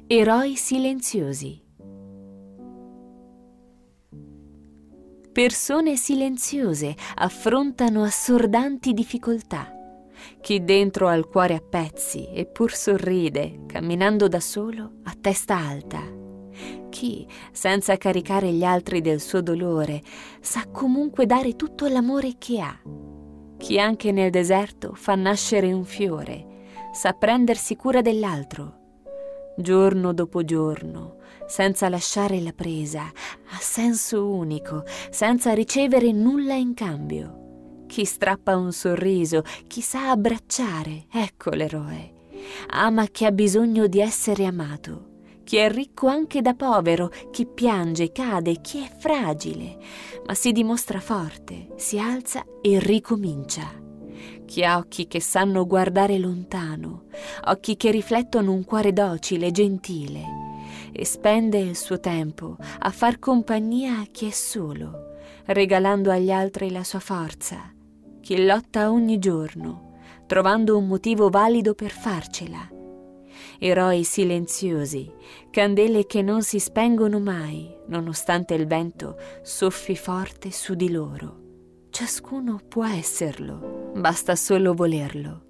Eroi silenziosi. Persone silenziose affrontano assordanti difficoltà. Chi dentro ha il cuore a pezzi eppur sorride, camminando da solo a testa alta. Chi, senza caricare gli altri del suo dolore, sa comunque dare tutto l'amore che ha. Chi anche nel deserto fa nascere un fiore, sa prendersi cura dell'altro. Giorno dopo giorno, senza lasciare la presa, a senso unico, senza ricevere nulla in cambio. Chi strappa un sorriso, chi sa abbracciare, ecco l'eroe. Ama chi ha bisogno di essere amato. Chi è ricco anche da povero, chi piange, cade, chi è fragile, ma si dimostra forte, si alza e ricomincia. Chi ha occhi che sanno guardare lontano, occhi che riflettono un cuore docile, gentile, e spende il suo tempo a far compagnia a chi è solo, regalando agli altri la sua forza. Chi lotta ogni giorno, trovando un motivo valido per farcela. Eroi silenziosi, candele che non si spengono mai, nonostante il vento soffi forte su di loro. Ciascuno può esserlo, basta solo volerlo.